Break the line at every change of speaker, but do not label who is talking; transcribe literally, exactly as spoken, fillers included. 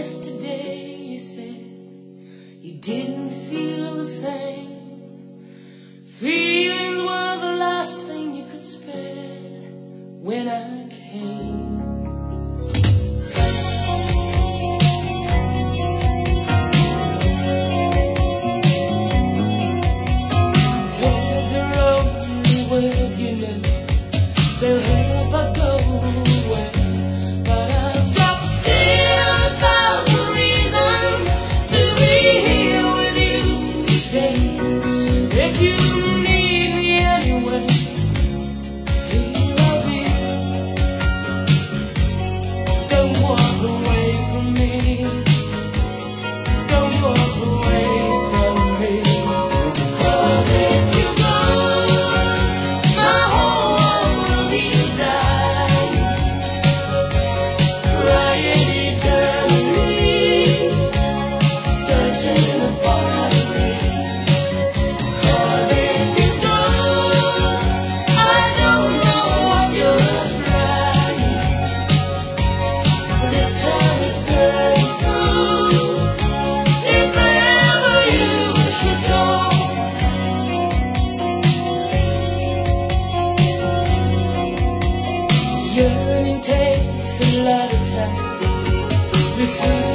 yesterday you said you didn't feel the same. Feelings were the last thing you could spare when I came. Words are only words you know, they'll help I go away. But I've got still a thousand reasons to be here with you each day. If you need me anyway, here I'll be. Don't walk away from me. Don't walk away from me. 'Cause if you go, my whole world will be dying, crying eternally, searching in a part of me. 'Cause if you go, I don't know what you're trying, but this time it's very true. If ever you should go, yearning takes a lot of time before